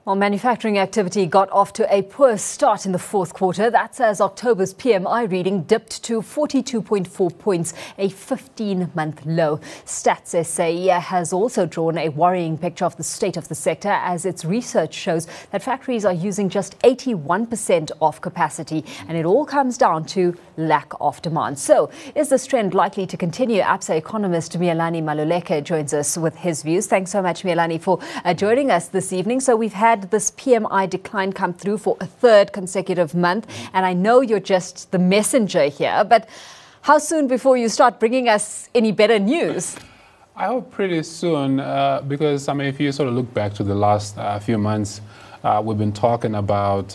Well, manufacturing activity got off to a poor start in the fourth quarter. That's as October's PMI reading dipped to 42.4 points, a 15-month low. Stats SA has also drawn a worrying picture of the state of the sector as its research shows that factories are using just 81% of capacity, and it all comes down to lack of demand. So, is this trend likely to continue? ABSA economist Mealani Maluleke joins us with his views. Thanks so much, Mealani, for joining us this evening. So, we've had this PMI decline come through for a third consecutive month, and I know you're just the messenger here, but how soon before you start bringing us any better news? I hope pretty soon, because if you sort of look back to the last few months, we've been talking about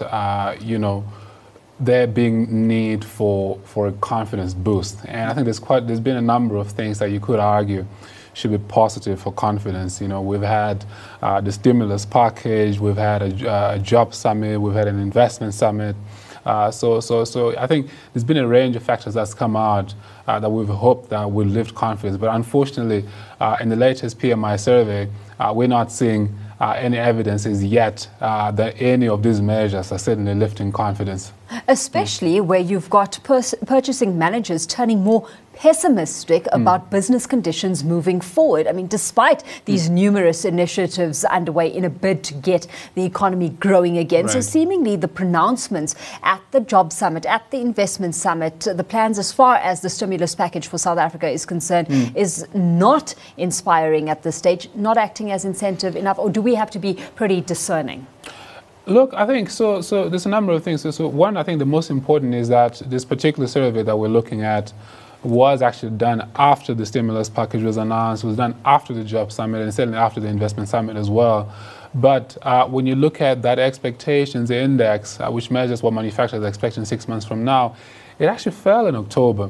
there being need for a confidence boost, and I think there's been a number of things that you could argue should be positive for confidence. We've had the stimulus package, we've had a job summit, we've had an investment summit. So I think there's been a range of factors that's come out that we've hoped that will lift confidence. But unfortunately, in the latest PMI survey, we're not seeing any evidences yet that any of these measures are certainly lifting confidence. Especially where you've got purchasing managers turning more pessimistic about business conditions moving forward. Despite these numerous initiatives underway in a bid to get the economy growing again. Right. So seemingly the pronouncements at the job summit, at the investment summit, the plans as far as the stimulus package for South Africa is concerned is not inspiring at this stage, not acting as incentive enough, or do we have to be pretty discerning? Look, I think so there's a number of things. So one, I think the most important is that this particular survey that we're looking at was actually done after the stimulus package was announced, was done after the job summit, and certainly after the investment summit as well. But when you look at that expectations index, which measures what manufacturers are expecting 6 months from now, it actually fell in October.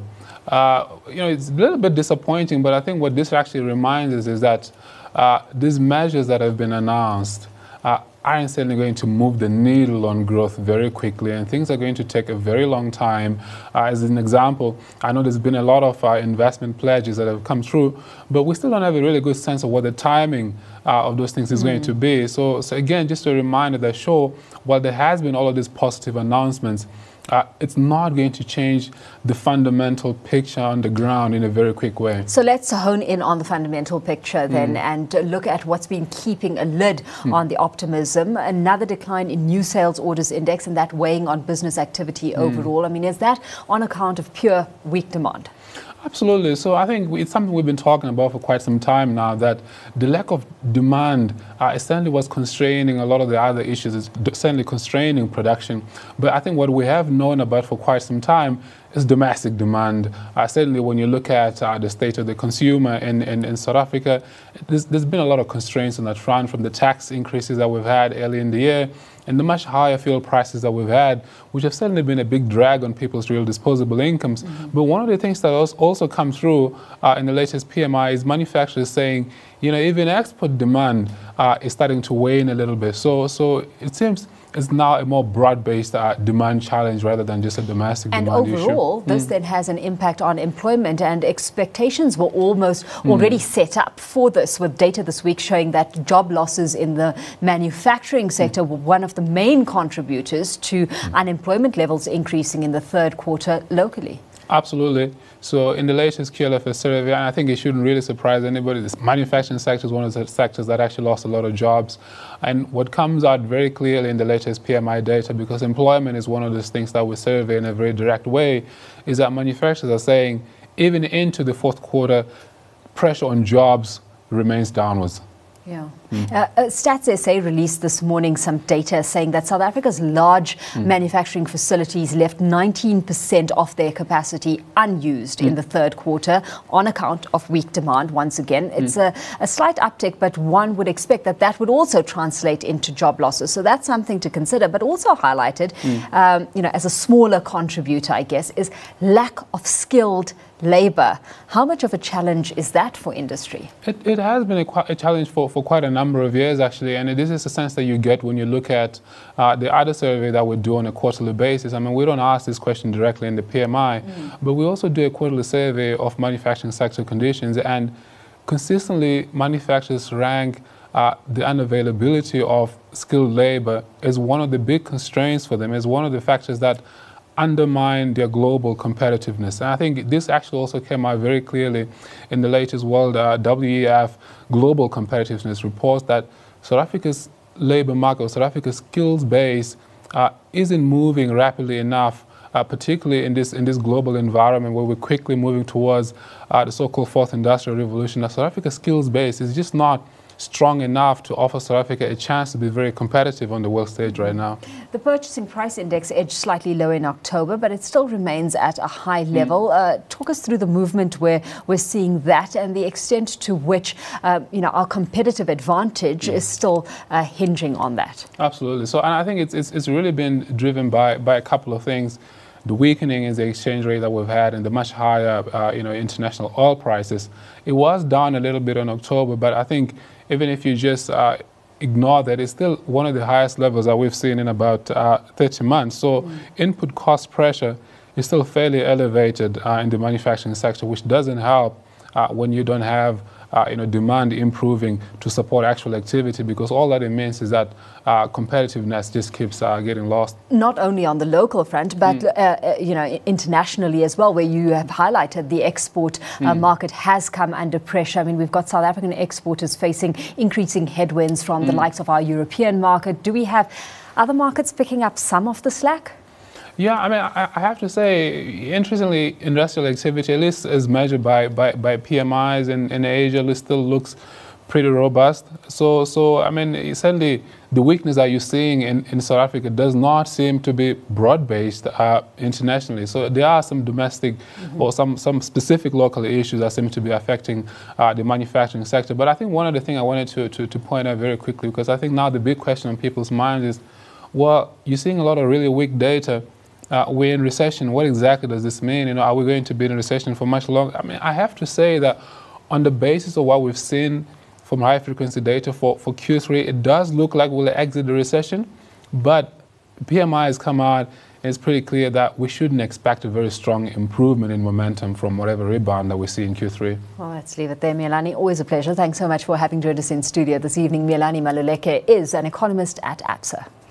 It's a little bit disappointing, but I think what this actually reminds us is that these measures that have been announced aren't certainly going to move the needle on growth very quickly, and things are going to take a very long time. As an example, I know there's been a lot of investment pledges that have come through, but we still don't have a really good sense of what the timing of those things is going to be. So again, just a reminder that sure, while there has been all of these positive announcements, it's not going to change the fundamental picture on the ground in a very quick way. So let's hone in on the fundamental picture then and look at what's been keeping a lid on the optimism. Another decline in new sales orders index, and that weighing on business activity overall. Is that on account of pure weak demand? Absolutely. So I think it's something we've been talking about for quite some time now, that the lack of demand certainly was constraining a lot of the other issues. It's certainly constraining production. But I think what we have known about for quite some time is domestic demand. Certainly when you look at the state of the consumer in South Africa, there's been a lot of constraints on that front, from the tax increases that we've had early in the year and the much higher fuel prices that we've had, which have certainly been a big drag on people's real disposable incomes. But one of the things that also come through in the latest PMI is manufacturers saying, even export demand is starting to wane a little bit. So it seems it's now a more broad-based demand challenge rather than just a domestic demand issue. And overall, this then has an impact on employment, and expectations were almost already set up for this, with data this week showing that job losses in the manufacturing sector were one of the main contributors to unemployment levels increasing in the third quarter locally. Absolutely. So in the latest QLFS survey, and I think it shouldn't really surprise anybody, this manufacturing sector is one of the sectors that actually lost a lot of jobs. And what comes out very clearly in the latest PMI data, because employment is one of those things that we survey in a very direct way, is that manufacturers are saying even into the fourth quarter, pressure on jobs remains downwards. Yeah. Stats SA released this morning some data saying that South Africa's large manufacturing facilities left 19% of their capacity unused in the third quarter on account of weak demand. Once again, it's a slight uptick, but one would expect that would also translate into job losses. So that's something to consider, but also highlighted, as a smaller contributor, I guess, is lack of skilled labour. How much of a challenge is that for industry? It has been a challenge for quite a number of years, actually, and this is a sense that you get when you look at the other survey that we do on a quarterly basis. We don't ask this question directly in the PMI, but we also do a quarterly survey of manufacturing sector conditions, and consistently manufacturers rank the unavailability of skilled labor is one of the big constraints for them, is one of the factors that undermine their global competitiveness. And I think this actually also came out very clearly in the latest World WEF Global Competitiveness report, that South Africa's labor market, South Africa's skills base isn't moving rapidly enough, particularly in this global environment where we're quickly moving towards the so-called fourth industrial revolution. Now, South Africa's skills base is just not strong enough to offer South Africa a chance to be very competitive on the world stage right now. The purchasing price index edged slightly lower in October, but it still remains at a high level. Talk us through the movement where we're seeing that and the extent to which our competitive advantage is still hinging on that. Absolutely. So, and I think it's really been driven by a couple of things. The weakening in the exchange rate that we've had and the much higher international oil prices. It was down a little bit in October, but I think even if you just ignore that, it's still one of the highest levels that we've seen in about 30 months. So input cost pressure is still fairly elevated in the manufacturing sector, which doesn't help when you don't have demand improving to support actual activity, because all that it means is that competitiveness just keeps getting lost. Not only on the local front, but internationally as well, where you have highlighted the export market has come under pressure. I mean, we've got South African exporters facing increasing headwinds from the likes of our European market. Do we have other markets picking up some of the slack? Yeah, I mean, I have to say, interestingly, industrial activity, at least as measured by PMIs in Asia, at least still looks pretty robust. So I mean, certainly the weakness that you're seeing in South Africa does not seem to be broad-based internationally. So there are some domestic or some specific local issues that seem to be affecting the manufacturing sector. But I think one of the things I wanted to point out very quickly, because I think now the big question on people's minds is, well, you're seeing a lot of really weak data. We're in recession. What exactly does this mean? Are we going to be in a recession for much longer? I mean, I have to say that on the basis of what we've seen from high-frequency data for Q3, it does look like we'll exit the recession. But PMI has come out, and it's pretty clear that we shouldn't expect a very strong improvement in momentum from whatever rebound that we see in Q3. Well, let's leave it there, Mealani. Always a pleasure. Thanks so much for having joined us in studio this evening. Mealani Maluleke is an economist at Absa.